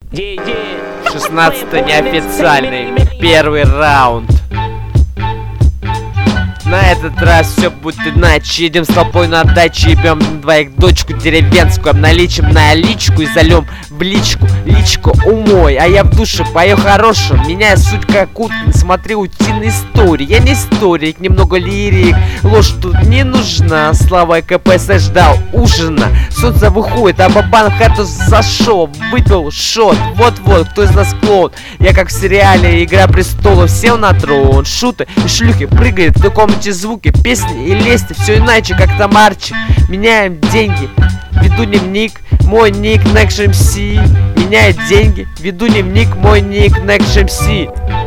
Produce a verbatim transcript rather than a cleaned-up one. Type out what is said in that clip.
шестнадцатый неофициальный первый раунд. На этот раз все будет иначе. Едем с толпой на даче, ебем двоих дочку деревенскую, обналичим наличку и зальем в личку, личку умой. А я в душе пою хорошую, меняя суть как Уткин. Смотри утиные истории, я не историк, немного лирик. Ложь тут не нужна, слава КПСС ждал ужина. Солнце выходит, а бабан в хату зашел, выпил шот. Вот-вот, кто из нас клоун? Я как в сериале Игра престолов сел на трон. Шуты и шлюхи прыгают в таком звуки, песни и лести, все иначе, как там Арчи. Меняем деньги, веду дневник, мой ник Next эм си. Меняет деньги, веду дневник, мой ник Next эм си.